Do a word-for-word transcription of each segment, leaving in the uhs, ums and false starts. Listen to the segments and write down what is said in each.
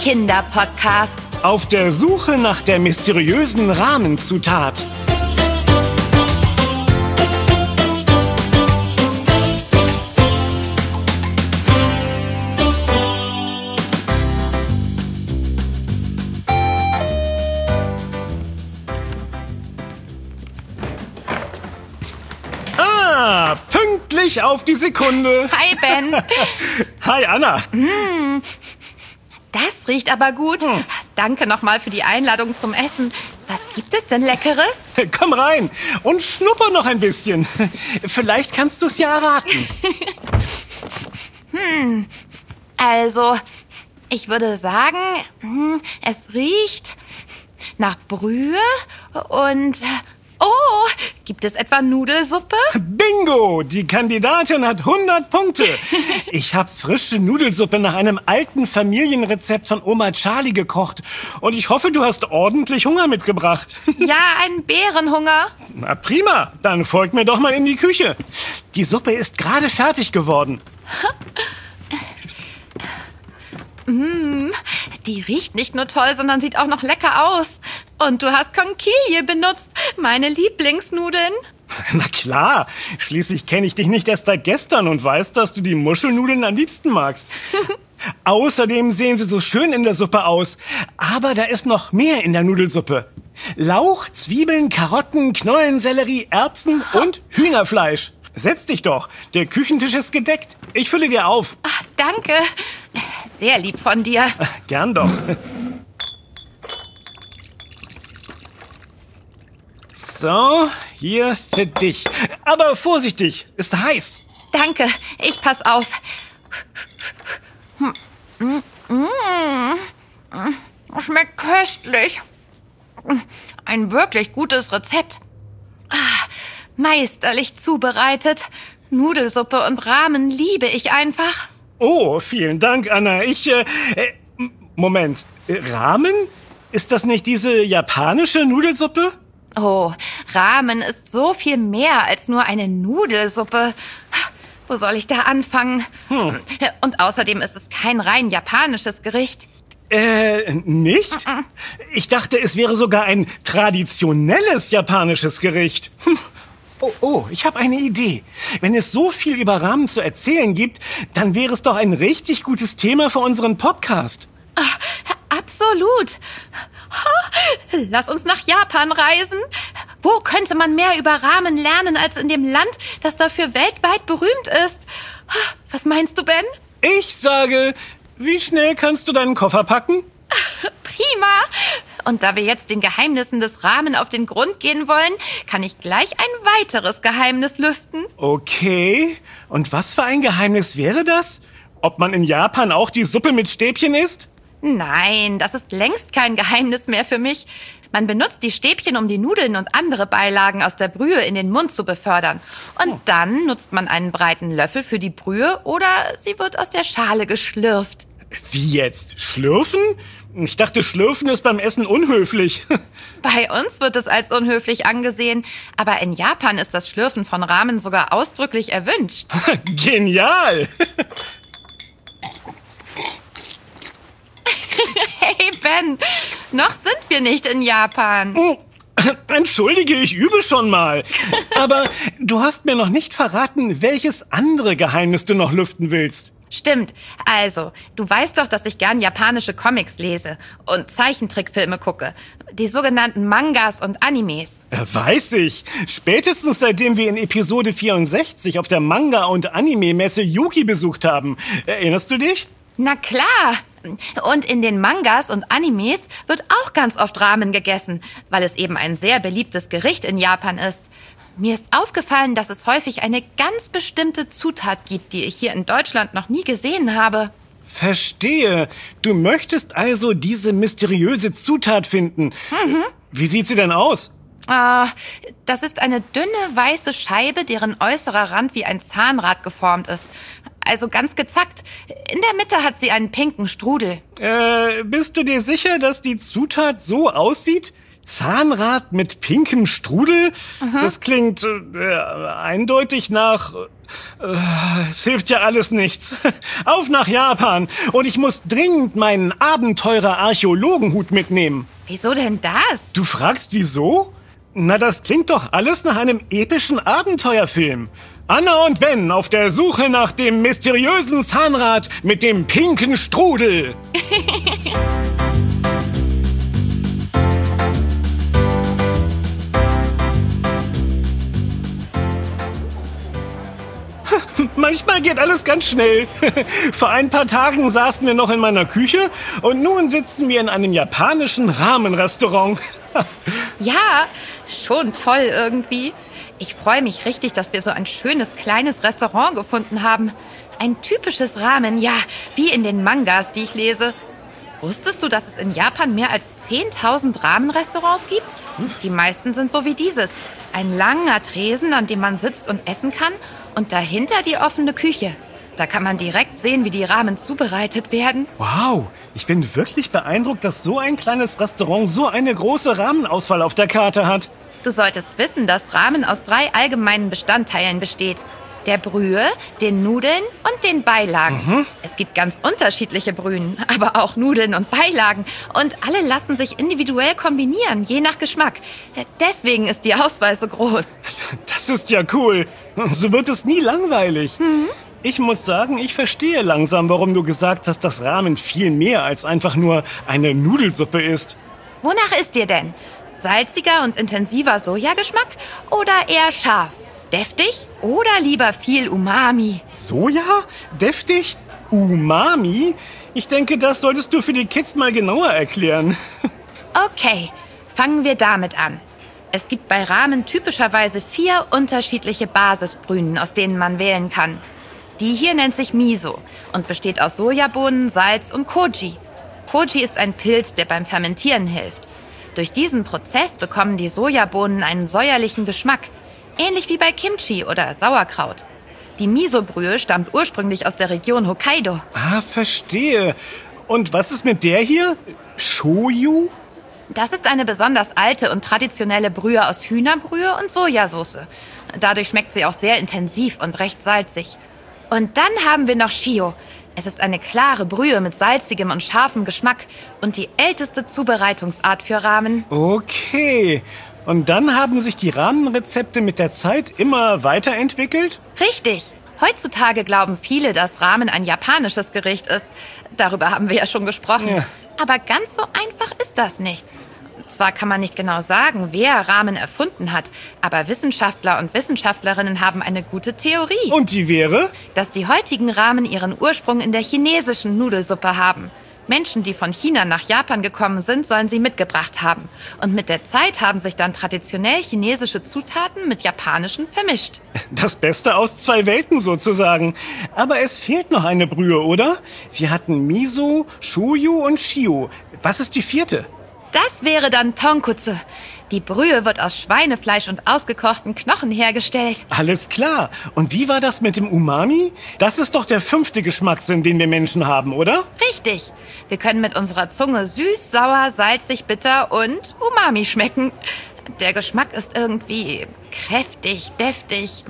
Kinderpodcast. Auf der Suche nach der mysteriösen Rahmenzutat. Ah, pünktlich auf die Sekunde. Hi, Ben. Hi, Anna. Mm, das riecht aber gut. Hm. Danke nochmal für die Einladung zum Essen. Was gibt es denn Leckeres? Komm rein und schnupper noch ein bisschen. Vielleicht kannst du es ja erraten. hm, also, ich würde sagen, es riecht nach Brühe und... Oh, gibt es etwa Nudelsuppe? Bingo! Die Kandidatin hat hundert Punkte. Ich habe frische Nudelsuppe nach einem alten Familienrezept von Oma Charlie gekocht. Und ich hoffe, du hast ordentlich Hunger mitgebracht. Ja, einen Bärenhunger. Na prima, dann folgt mir doch mal in die Küche. Die Suppe ist gerade fertig geworden. Mmh, die riecht nicht nur toll, sondern sieht auch noch lecker aus. Und du hast Conchiglie benutzt, meine Lieblingsnudeln. Na klar, schließlich kenne ich dich nicht erst seit gestern und weiß, dass du die Muschelnudeln am liebsten magst. Außerdem sehen sie so schön in der Suppe aus. Aber da ist noch mehr in der Nudelsuppe. Lauch, Zwiebeln, Karotten, Knollensellerie, Erbsen und Hühnerfleisch. Setz dich doch, der Küchentisch ist gedeckt. Ich fülle dir auf. Ach, danke. Sehr lieb von dir. Gern doch. So, hier für dich. Aber vorsichtig, ist heiß. Danke, ich pass auf. Mm, mm, mm, schmeckt köstlich. Ein wirklich gutes Rezept. Ah, meisterlich zubereitet. Nudelsuppe und Ramen liebe ich einfach. Oh, vielen Dank, Anna. Ich, äh, äh Moment, Ramen? Ist das nicht diese japanische Nudelsuppe? Oh, Ramen ist so viel mehr als nur eine Nudelsuppe. Wo soll ich da anfangen? Hm. Und außerdem ist es kein rein japanisches Gericht. Äh, nicht? Ich dachte, es wäre sogar ein traditionelles japanisches Gericht. Hm. Oh, oh, ich habe eine Idee. Wenn es so viel über Ramen zu erzählen gibt, dann wäre es doch ein richtig gutes Thema für unseren Podcast. Ach, absolut. Lass uns nach Japan reisen. Wo könnte man mehr über Ramen lernen als in dem Land, das dafür weltweit berühmt ist? Was meinst du, Ben? Ich sage, wie schnell kannst du deinen Koffer packen? Prima. Und da wir jetzt den Geheimnissen des Ramen auf den Grund gehen wollen, kann ich gleich ein weiteres Geheimnis lüften. Okay. Und was für ein Geheimnis wäre das? Ob man in Japan auch die Suppe mit Stäbchen isst? Nein, das ist längst kein Geheimnis mehr für mich. Man benutzt die Stäbchen, um die Nudeln und andere Beilagen aus der Brühe in den Mund zu befördern. Und oh. dann nutzt man einen breiten Löffel für die Brühe oder sie wird aus der Schale geschlürft. Wie jetzt? Schlürfen? Ich dachte, Schlürfen ist beim Essen unhöflich. Bei uns wird es als unhöflich angesehen, aber in Japan ist das Schlürfen von Ramen sogar ausdrücklich erwünscht. Genial! Hey Ben, noch sind wir nicht in Japan. Entschuldige, ich übe schon mal. Aber du hast mir noch nicht verraten, welches andere Geheimnis du noch lüften willst. Stimmt. Also, du weißt doch, dass ich gern japanische Comics lese und Zeichentrickfilme gucke. Die sogenannten Mangas und Animes. Ja, weiß ich. Spätestens seitdem wir in Episode vierundsechzig auf der Manga- und Anime-Messe Yuki besucht haben. Erinnerst du dich? Na klar. Und in den Mangas und Animes wird auch ganz oft Ramen gegessen, weil es eben ein sehr beliebtes Gericht in Japan ist. Mir ist aufgefallen, dass es häufig eine ganz bestimmte Zutat gibt, die ich hier in Deutschland noch nie gesehen habe. Verstehe. Du möchtest also diese mysteriöse Zutat finden. Mhm. Wie sieht sie denn aus? Äh, das ist eine dünne, weiße Scheibe, deren äußerer Rand wie ein Zahnrad geformt ist. Also ganz gezackt. In der Mitte hat sie einen pinken Strudel. Äh, bist du dir sicher, dass die Zutat so aussieht? Zahnrad mit pinkem Strudel? Mhm. Das klingt äh, eindeutig nach... Äh, es hilft ja alles nichts. Auf nach Japan. Und ich muss dringend meinen Abenteurer-Archäologenhut mitnehmen. Wieso denn das? Du fragst, wieso? Na, das klingt doch alles nach einem epischen Abenteuerfilm. Anna und Ben auf der Suche nach dem mysteriösen Zahnrad mit dem pinken Strudel. Manchmal geht alles ganz schnell. Vor ein paar Tagen saßen wir noch in meiner Küche und nun sitzen wir in einem japanischen Ramen-Restaurant. Ja, schon toll irgendwie. Ich freue mich richtig, dass wir so ein schönes kleines Restaurant gefunden haben. Ein typisches Ramen, ja, wie in den Mangas, die ich lese. Wusstest du, dass es in Japan mehr als zehntausend Ramen-Restaurants gibt? Die meisten sind so wie dieses. Ein langer Tresen, an dem man sitzt und essen kann, und dahinter die offene Küche. Da kann man direkt sehen, wie die Ramen zubereitet werden. Wow, ich bin wirklich beeindruckt, dass so ein kleines Restaurant so eine große Ramenauswahl auf der Karte hat. Du solltest wissen, dass Ramen aus drei allgemeinen Bestandteilen besteht. Der Brühe, den Nudeln und den Beilagen. Mhm. Es gibt ganz unterschiedliche Brühen, aber auch Nudeln und Beilagen. Und alle lassen sich individuell kombinieren, je nach Geschmack. Deswegen ist die Auswahl so groß. Das ist ja cool. So wird es nie langweilig. Mhm. Ich muss sagen, ich verstehe langsam, warum du gesagt hast, dass Ramen viel mehr als einfach nur eine Nudelsuppe ist. Wonach ist dir denn? Salziger und intensiver Sojageschmack oder eher scharf? Deftig oder lieber viel Umami? Soja? Deftig? Umami? Ich denke, das solltest du für die Kids mal genauer erklären. Okay, fangen wir damit an. Es gibt bei Ramen typischerweise vier unterschiedliche Basisbrühen, aus denen man wählen kann. Die hier nennt sich Miso und besteht aus Sojabohnen, Salz und Koji. Koji ist ein Pilz, der beim Fermentieren hilft. Durch diesen Prozess bekommen die Sojabohnen einen säuerlichen Geschmack, ähnlich wie bei Kimchi oder Sauerkraut. Die Miso-Brühe stammt ursprünglich aus der Region Hokkaido. Ah, verstehe. Und was ist mit der hier? Shoyu? Das ist eine besonders alte und traditionelle Brühe aus Hühnerbrühe und Sojasauce. Dadurch schmeckt sie auch sehr intensiv und recht salzig. Und dann haben wir noch Shio. Es ist eine klare Brühe mit salzigem und scharfem Geschmack und die älteste Zubereitungsart für Ramen. Okay. Und dann haben sich die Ramenrezepte mit der Zeit immer weiterentwickelt? Richtig. Heutzutage glauben viele, dass Ramen ein japanisches Gericht ist. Darüber haben wir ja schon gesprochen. Ja. Aber ganz so einfach ist das nicht. Zwar kann man nicht genau sagen, wer Ramen erfunden hat, aber Wissenschaftler und Wissenschaftlerinnen haben eine gute Theorie. Und die wäre? Dass die heutigen Ramen ihren Ursprung in der chinesischen Nudelsuppe haben. Menschen, die von China nach Japan gekommen sind, sollen sie mitgebracht haben. Und mit der Zeit haben sich dann traditionell chinesische Zutaten mit japanischen vermischt. Das Beste aus zwei Welten sozusagen. Aber es fehlt noch eine Brühe, oder? Wir hatten Miso, Shoyu und Shio. Was ist die vierte? Das wäre dann Tonkotsu. Die Brühe wird aus Schweinefleisch und ausgekochten Knochen hergestellt. Alles klar. Und wie war das mit dem Umami? Das ist doch der fünfte Geschmackssinn, den wir Menschen haben, oder? Richtig. Wir können mit unserer Zunge süß, sauer, salzig, bitter und Umami schmecken. Der Geschmack ist irgendwie kräftig, deftig,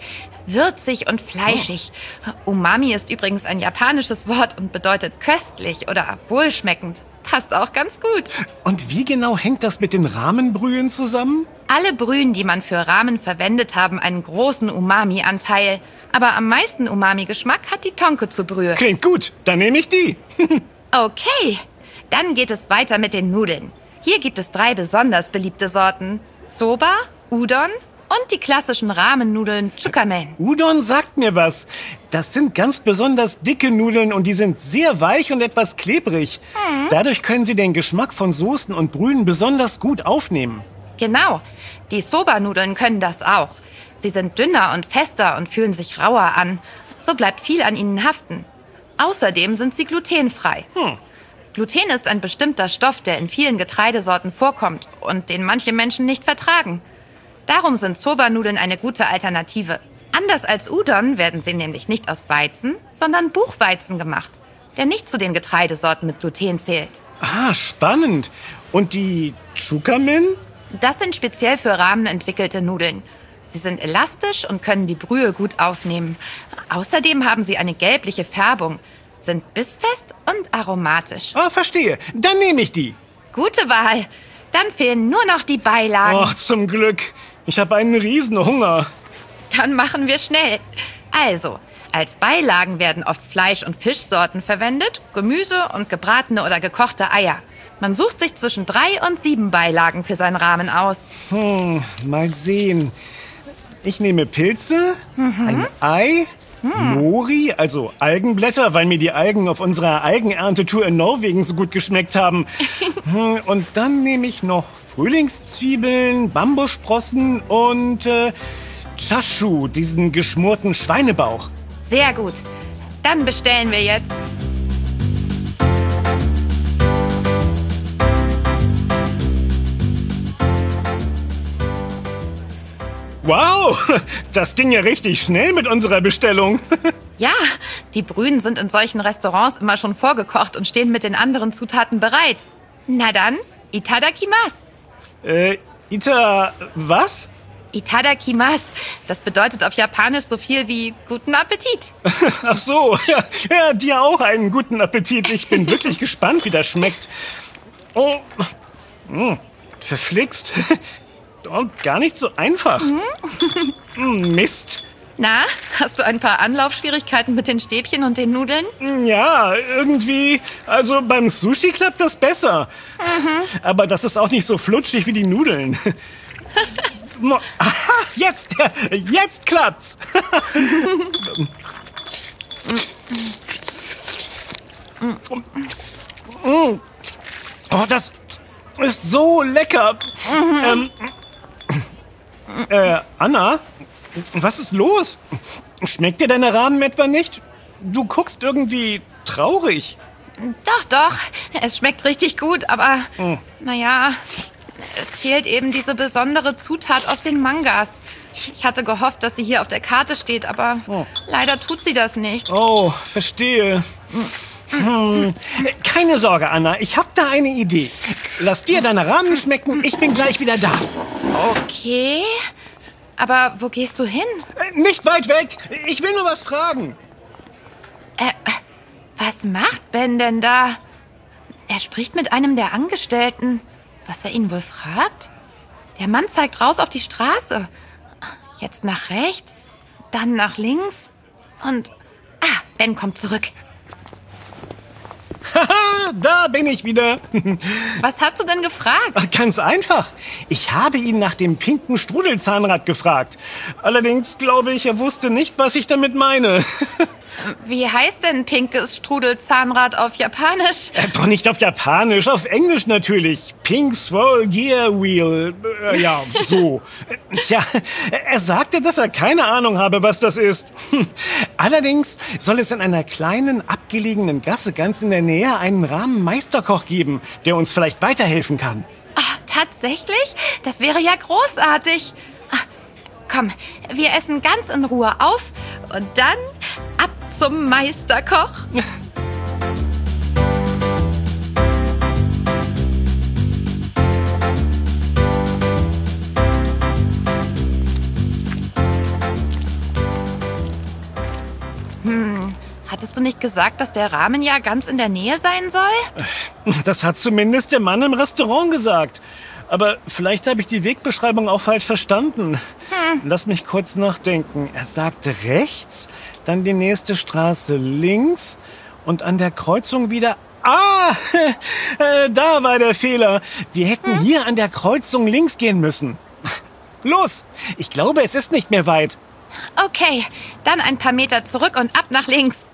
würzig und fleischig. Oh. Umami ist übrigens ein japanisches Wort und bedeutet köstlich oder wohlschmeckend. Passt auch ganz gut. Und wie genau hängt das mit den Ramenbrühen zusammen? Alle Brühen, die man für Ramen verwendet, haben einen großen Umami-Anteil. Aber am meisten Umami-Geschmack hat die Tonkotsu-Brühe. Klingt gut, dann nehme ich die. Okay, dann geht es weiter mit den Nudeln. Hier gibt es drei besonders beliebte Sorten. Soba, Udon und die klassischen Ramennudeln Chukamen. Udon sagt mir was. Das sind ganz besonders dicke Nudeln und die sind sehr weich und etwas klebrig. Mhm. Dadurch können sie den Geschmack von Soßen und Brühen besonders gut aufnehmen. Genau. Die Soba-Nudeln können das auch. Sie sind dünner und fester und fühlen sich rauer an. So bleibt viel an ihnen haften. Außerdem sind sie glutenfrei. Hm. Gluten ist ein bestimmter Stoff, der in vielen Getreidesorten vorkommt und den manche Menschen nicht vertragen. Darum sind Soba-Nudeln eine gute Alternative. Anders als Udon werden sie nämlich nicht aus Weizen, sondern Buchweizen gemacht, der nicht zu den Getreidesorten mit Gluten zählt. Ah, spannend. Und die Chukamin? Das sind speziell für Ramen entwickelte Nudeln. Sie sind elastisch und können die Brühe gut aufnehmen. Außerdem haben sie eine gelbliche Färbung, sind bissfest und aromatisch. Ah, verstehe. Dann nehme ich die. Gute Wahl. Dann fehlen nur noch die Beilagen. Ach, zum Glück. Ich habe einen riesen Hunger. Dann machen wir schnell. Also, als Beilagen werden oft Fleisch- und Fischsorten verwendet, Gemüse und gebratene oder gekochte Eier. Man sucht sich zwischen drei und sieben Beilagen für seinen Ramen aus. Hm, mal sehen. Ich nehme Pilze, mhm. ein Ei, hm. Nori, also Algenblätter, weil mir die Algen auf unserer Algenernte-Tour in Norwegen so gut geschmeckt haben. hm, und dann nehme ich noch Frühlingszwiebeln, Bambussprossen und äh, Chashu, diesen geschmorten Schweinebauch. Sehr gut. Dann bestellen wir jetzt. Wow, das ging ja richtig schnell mit unserer Bestellung. Ja, die Brühen sind in solchen Restaurants immer schon vorgekocht und stehen mit den anderen Zutaten bereit. Na dann, itadakimasu. Äh, Ita, was? Itadakimasu. Das bedeutet auf Japanisch so viel wie guten Appetit. Ach so, ja, ja, dir auch einen guten Appetit. Ich bin wirklich gespannt, wie das schmeckt. Oh, mh, verflixt. Und gar nicht so einfach. Mhm. Mist. Na, hast du ein paar Anlaufschwierigkeiten mit den Stäbchen und den Nudeln? Ja, irgendwie. Also beim Sushi klappt das besser. Mhm. Aber das ist auch nicht so flutschig wie die Nudeln. Aha, jetzt, jetzt klappt's. Oh, das ist so lecker. Mhm. Ähm, Äh, Anna, was ist los? Schmeckt dir deine Ramen etwa nicht? Du guckst irgendwie traurig. Doch, doch. Es schmeckt richtig gut, aber hm. naja, es fehlt eben diese besondere Zutat aus den Mangas. Ich hatte gehofft, dass sie hier auf der Karte steht, aber oh. leider tut sie das nicht. Oh, verstehe. Hm. Keine Sorge, Anna, ich habe da eine Idee. Lass dir deine Ramen schmecken, ich bin gleich wieder da. Okay, aber wo gehst du hin? Nicht weit weg, ich will nur was fragen. Äh, was macht Ben denn da? Er spricht mit einem der Angestellten. Was er ihn wohl fragt? Der Mann zeigt raus auf die Straße. Jetzt nach rechts, dann nach links und... Ah, Ben kommt zurück. Haha, da bin ich wieder. Was hast du denn gefragt? Ach, ganz einfach. Ich habe ihn nach dem pinken Strudelzahnrad gefragt. Allerdings glaube ich, er wusste nicht, was ich damit meine. Wie heißt denn pinkes Strudelzahnrad auf Japanisch? Äh, doch nicht auf Japanisch, auf Englisch natürlich. Pink Swirl Gear Wheel. Äh, ja, so. Tja, er sagte, dass er keine Ahnung habe, was das ist. Allerdings soll es in einer kleinen, abgelegenen Gasse ganz in der Nähe einen Ramen-Meisterkoch geben, der uns vielleicht weiterhelfen kann. Oh, tatsächlich? Das wäre ja großartig. Ach, komm, wir essen ganz in Ruhe auf und dann ab zum Meisterkoch. Hm, hattest du nicht gesagt, dass der Ramen ja ganz in der Nähe sein soll? Das hat zumindest der Mann im Restaurant gesagt. Aber vielleicht habe ich die Wegbeschreibung auch falsch verstanden. Hm. Lass mich kurz nachdenken. Er sagte rechts, dann die nächste Straße links und an der Kreuzung wieder... Ah, äh, da war der Fehler. Wir hätten hm? hier an der Kreuzung links gehen müssen. Los, ich glaube, es ist nicht mehr weit. Okay, dann ein paar Meter zurück und ab nach links.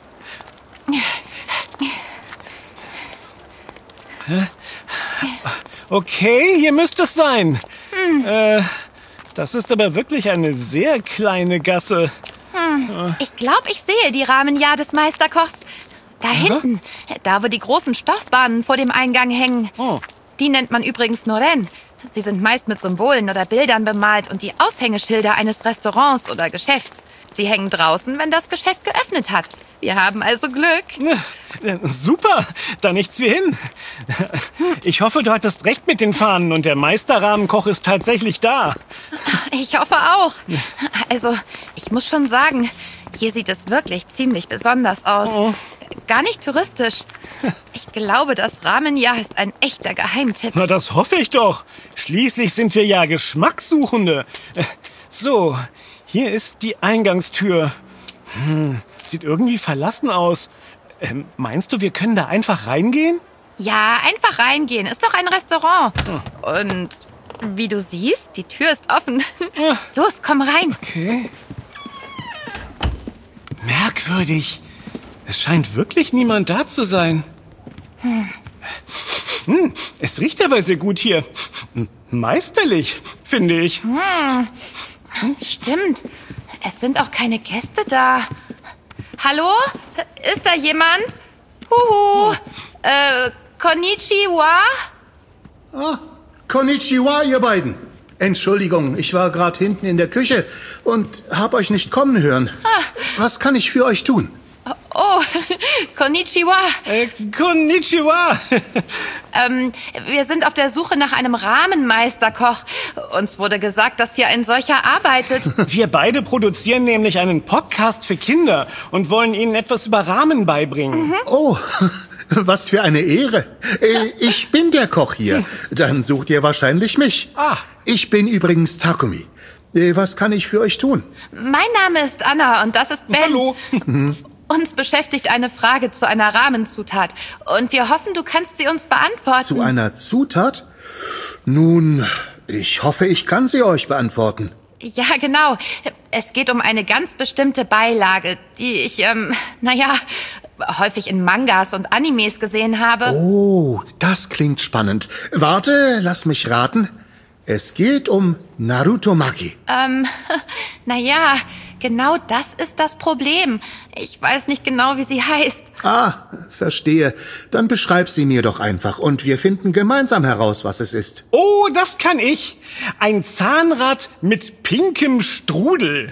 Okay, hier müsste es sein. Hm. Äh, das ist aber wirklich eine sehr kleine Gasse. Hm. Ich glaube, ich sehe die Ramen ja des Meisterkochs. Da Aha. hinten, da wo die großen Stoffbahnen vor dem Eingang hängen. Oh. Die nennt man übrigens Noren. Sie sind meist mit Symbolen oder Bildern bemalt und die Aushängeschilder eines Restaurants oder Geschäfts. Sie hängen draußen, wenn das Geschäft geöffnet hat. Wir haben also Glück. Super, da nichts wie hin. Ich hoffe, du hattest recht mit den Fahnen und der Meisterrahmenkoch ist tatsächlich da. Ich hoffe auch. Also, ich muss schon sagen, hier sieht es wirklich ziemlich besonders aus. Oh. Gar nicht touristisch. Ich glaube, das Ramen-Ja ist ein echter Geheimtipp. Na, das hoffe ich doch. Schließlich sind wir ja Geschmackssuchende. So, hier ist die Eingangstür. Hm, sieht irgendwie verlassen aus. Ähm, meinst du, wir können da einfach reingehen? Ja, einfach reingehen. Ist doch ein Restaurant. Oh. Und wie du siehst, die Tür ist offen. Ja. Los, komm rein. Okay. Merkwürdig. Es scheint wirklich niemand da zu sein. Hm. Hm, es riecht aber sehr gut hier. Meisterlich, finde ich. Hm. Stimmt. Es sind auch keine Gäste da. Hallo? Ist da jemand? Huhu. Äh, konnichiwa? Ah, konnichiwa, ihr beiden. Entschuldigung, ich war gerade hinten in der Küche und hab euch nicht kommen hören. Ah. Was kann ich für euch tun? Oh, konnichiwa. Äh, konnichiwa. ähm, wir sind auf der Suche nach einem Ramenmeisterkoch. Uns wurde gesagt, dass hier ein solcher arbeitet. Wir beide produzieren nämlich einen Podcast für Kinder und wollen ihnen etwas über Ramen beibringen. Mhm. Oh, was für eine Ehre. Ich bin der Koch hier. Dann sucht ihr wahrscheinlich mich. Ah. Ich bin übrigens Takumi. Was kann ich für euch tun? Mein Name ist Anna und das ist Ben. Hallo. Uns beschäftigt eine Frage zu einer Rahmenzutat. Und wir hoffen, du kannst sie uns beantworten. Zu einer Zutat? Nun, ich hoffe, ich kann sie euch beantworten. Ja, genau. Es geht um eine ganz bestimmte Beilage, die ich, ähm, naja, häufig in Mangas und Animes gesehen habe. Oh, das klingt spannend. Warte, lass mich raten. Es geht um Naruto-Maki. Ähm, naja, genau das ist das Problem. Ich weiß nicht genau, wie sie heißt. Ah, verstehe. Dann beschreib sie mir doch einfach und wir finden gemeinsam heraus, was es ist. Oh, das kann ich. Ein Zahnrad mit pinkem Strudel.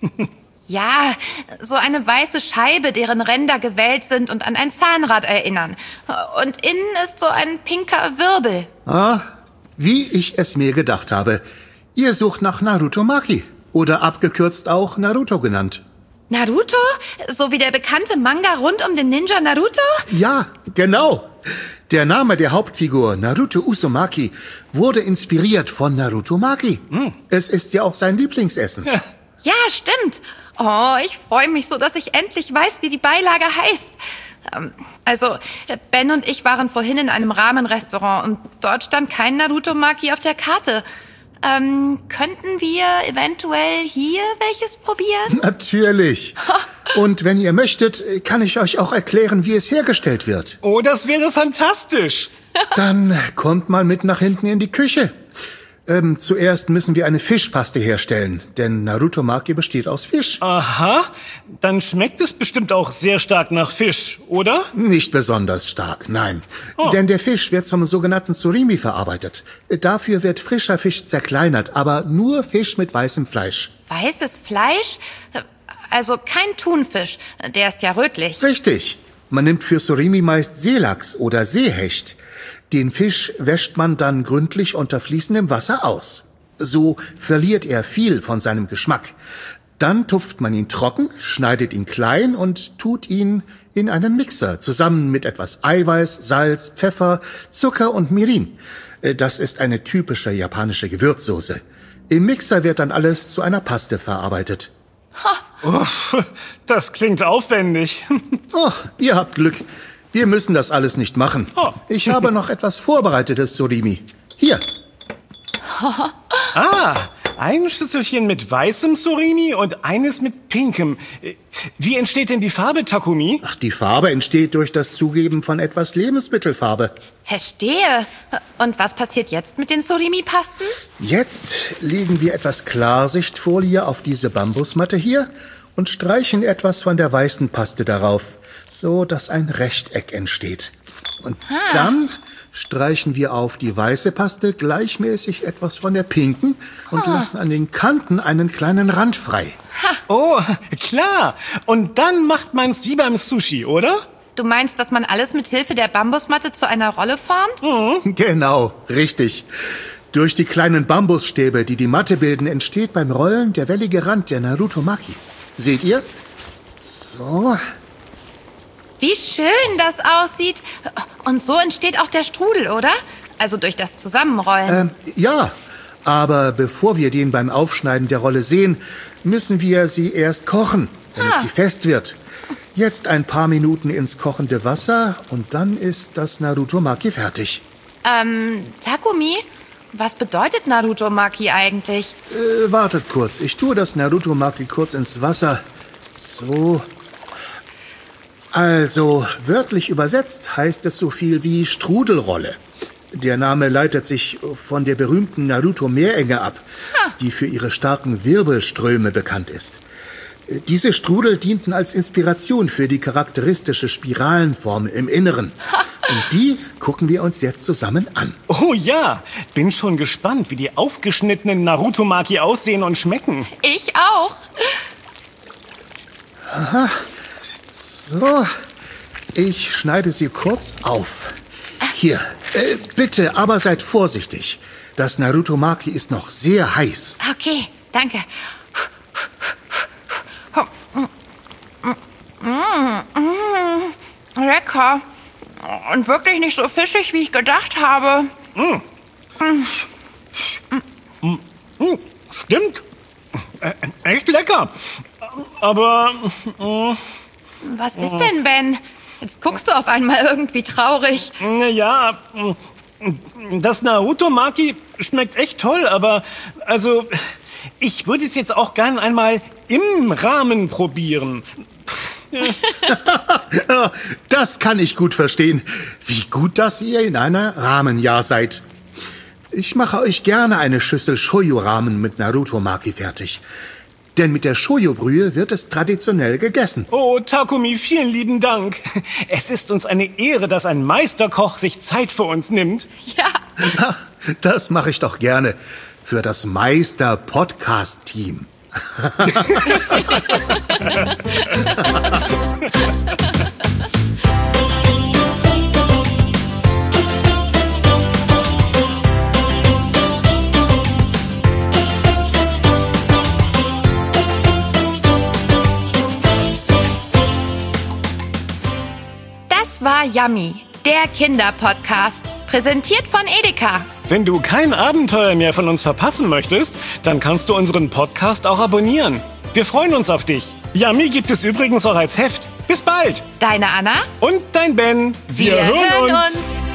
Ja, so eine weiße Scheibe, deren Ränder gewellt sind und an ein Zahnrad erinnern. Und innen ist so ein pinker Wirbel. Ah, wie ich es mir gedacht habe. Ihr sucht nach Naruto-Maki. Oder abgekürzt auch Naruto genannt. Naruto? So wie der bekannte Manga rund um den Ninja Naruto? Ja, genau. Der Name der Hauptfigur, Naruto Uzumaki, wurde inspiriert von Naruto-Maki. Hm. Es ist ja auch sein Lieblingsessen. Ja, ja, stimmt. Oh, ich freue mich so, dass ich endlich weiß, wie die Beilage heißt. Also, Ben und ich waren vorhin in einem Ramen-Restaurant und dort stand kein Naruto-Maki auf der Karte. Ähm, könnten wir eventuell hier welches probieren? Natürlich. Und wenn ihr möchtet, kann ich euch auch erklären, wie es hergestellt wird. Oh, das wäre fantastisch. Dann kommt mal mit nach hinten in die Küche. Ähm, zuerst müssen wir eine Fischpaste herstellen, denn Naruto-Maki besteht aus Fisch. Aha, dann schmeckt es bestimmt auch sehr stark nach Fisch, oder? Nicht besonders stark, nein. Oh. Denn der Fisch wird zum sogenannten Surimi verarbeitet. Dafür wird frischer Fisch zerkleinert, aber nur Fisch mit weißem Fleisch. Weißes Fleisch? Also kein Thunfisch, der ist ja rötlich. Richtig. Man nimmt für Surimi meist Seelachs oder Seehecht. Den Fisch wäscht man dann gründlich unter fließendem Wasser aus. So verliert er viel von seinem Geschmack. Dann tupft man ihn trocken, schneidet ihn klein und tut ihn in einen Mixer, zusammen mit etwas Eiweiß, Salz, Pfeffer, Zucker und Mirin. Das ist eine typische japanische Gewürzsoße. Im Mixer wird dann alles zu einer Paste verarbeitet. Uff, das klingt aufwendig. Oh, ihr habt Glück. Wir müssen das alles nicht machen. Oh. Ich habe noch etwas Vorbereitetes, Surimi. Hier. Ah, ein Schüsselchen mit weißem Surimi und eines mit pinkem. Wie entsteht denn die Farbe, Takumi? Ach, die Farbe entsteht durch das Zugeben von etwas Lebensmittelfarbe. Verstehe. Und was passiert jetzt mit den Surimi-Pasten? Jetzt legen wir etwas Klarsichtfolie auf diese Bambusmatte hier und streichen etwas von der weißen Paste darauf, so dass ein Rechteck entsteht. Und ah. dann streichen wir auf die weiße Paste gleichmäßig etwas von der pinken und Ah. lassen an den Kanten einen kleinen Rand frei. Oh, klar. Und dann macht man's wie beim Sushi, oder? Du meinst, dass man alles mit Hilfe der Bambusmatte zu einer Rolle formt? Genau, richtig. Durch die kleinen Bambusstäbe, die die Matte bilden, entsteht beim Rollen der wellige Rand der Naruto-Maki. Seht ihr? So. Wie schön das aussieht. Und so entsteht auch der Strudel, oder? Also durch das Zusammenrollen. Ähm, ja, aber bevor wir den beim Aufschneiden der Rolle sehen, müssen wir sie erst kochen, damit Ah. sie fest wird. Jetzt ein paar Minuten ins kochende Wasser und dann ist das Naruto-Maki fertig. Ähm, Takumi, was bedeutet Naruto-Maki eigentlich? Äh, wartet kurz, ich tue das Naruto-Maki kurz ins Wasser. So. Also, wörtlich übersetzt heißt es so viel wie Strudelrolle. Der Name leitet sich von der berühmten Naruto-Meerenge ab, die für ihre starken Wirbelströme bekannt ist. Diese Strudel dienten als Inspiration für die charakteristische Spiralenform im Inneren. Und die gucken wir uns jetzt zusammen an. Oh ja, bin schon gespannt, wie die aufgeschnittenen Naruto-Maki aussehen und schmecken. Ich auch. So, ich schneide sie kurz auf. Hier, äh, bitte, aber seid vorsichtig. Das Naruto-Maki ist noch sehr heiß. Okay, danke. Mm, lecker. Und wirklich nicht so fischig, wie ich gedacht habe. Stimmt. Äh, echt lecker. Aber äh, Was ist denn, Ben? Jetzt guckst du auf einmal irgendwie traurig. naja, das Naruto-Maki schmeckt echt toll, aber also ich würde es jetzt auch gern einmal im Rahmen probieren. Das kann ich gut verstehen. Wie gut, dass ihr in einer Ramenjahr seid. Ich mache euch gerne eine Schüssel Shoyu-Ramen mit Naruto-Maki fertig. Denn mit der Shoyu-Brühe wird es traditionell gegessen. Oh, Takumi, vielen lieben Dank. Es ist uns eine Ehre, dass ein Meisterkoch sich Zeit für uns nimmt. Ja, Das mache ich doch gerne für das Meister-Podcast-Team. das war Yummy, der Kinderpodcast. Präsentiert von Edeka. Wenn du kein Abenteuer mehr von uns verpassen möchtest, dann kannst du unseren Podcast auch abonnieren. Wir freuen uns auf dich. Yummy gibt es übrigens auch als Heft. Bis bald. Deine Anna? Und dein Ben. Wir hören uns.